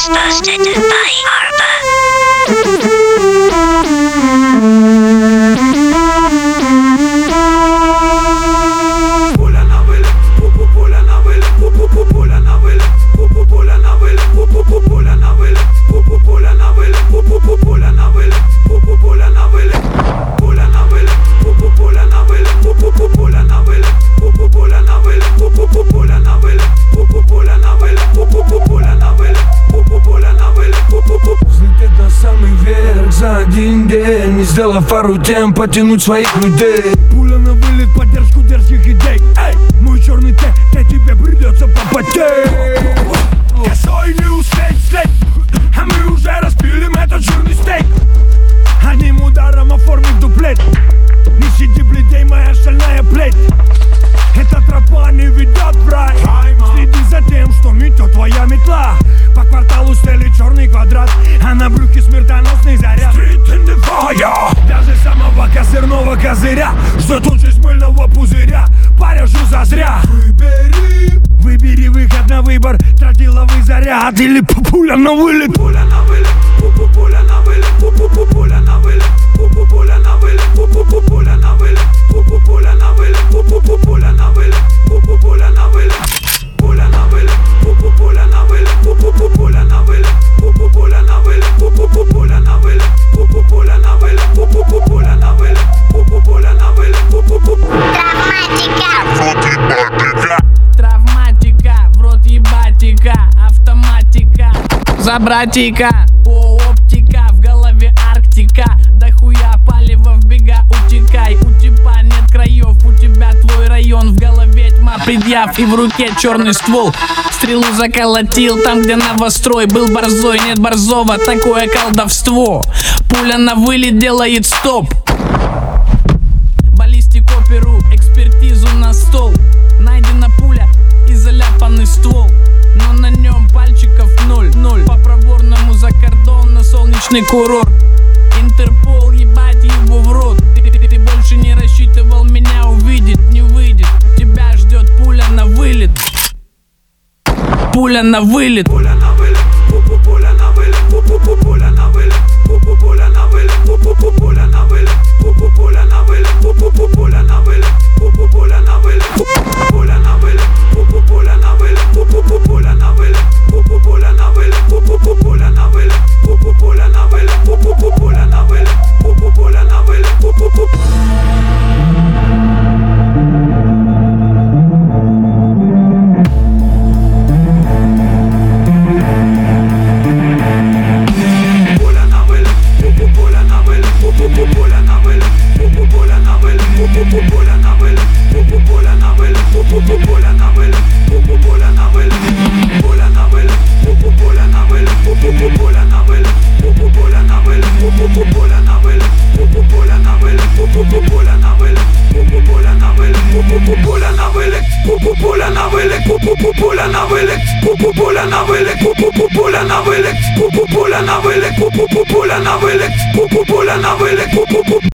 was posted by Arba. За один день, не сделав пару тем, потянуть своих людей. Пуля на вылет, поддержку дерзких идей. Эй, мой черный Т, тебе придется попотеть. Косой не успеть слить, а мы уже распилим этот жирный стейк. Одним ударом оформив дуплет. Не сиди бледей, моя шальная плеть. Эта тропа не ведет в рай. Следи за тем, что метет твоя метла. По кварталу стелит черный квадрат, а на брюхе смертоносный заряд. Street in the fire. Даже самого козырного козыря ждет участь мыльного пузыря. Порежу зазря. Выбери выход на выбор. Тротиловый заряд или пуля на вылет. Пуля на вылет. Пуля на вылет. Пуля на вылет. Пуля на вылет. Пуля на вылет. Пуля на вылет. Пуля на вылет. Пуля на вылет. Пуля на вылет. Пуля на вылет. Пуля на вылет. Пуля на вылет. Пуля на вылет. Пуля на вылет. Пуля на вылет. Пуля на вылет. Травматика, в рот ебатика, автоматика. За братика, о, оптика, в голове Арктика. Дохуя палева в бега, утекай. У тебя нет краев, у тебя твой район. В голове тьма предъяв и в руке черный ствол. Стрелу заколотил там, где новострой. Был борзой, нет борзого, такое колдовство. Пуля на вылет делает стоп. Баллистику перу, экспертизу на стол. Найдена пуля и заляпанный ствол, но на нем пальчиков 0. По проворному за кордон на солнечный курорт. Интерпол, ебать его в рот. Ты больше не рассчитывал меня увидеть, не выйдет. Тебя ждет пуля на вылет. Пуля на вылет. Пуля на вылет. Пуля на вылет. Пуля на вылет. Пуля на вылет. Пуля на вылет. Пуля на вылет. Пуля на вылет. Пуля на вылет. Пуля на вылет. Пуля на вылет. Пуля на вылет. Пуля на вылет. Пуля на вылет. Пуля на вылет. Пуля на вылет. Пуля на вылет. Пуля на вылет.